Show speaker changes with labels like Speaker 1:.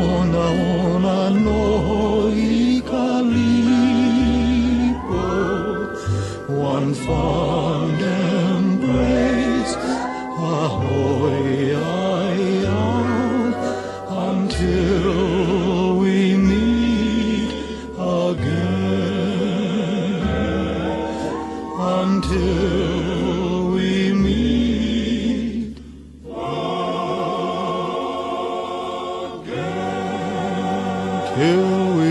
Speaker 1: ona no I kalipo, one fond embrace, ahoy, until we meet again, until we meet again, till we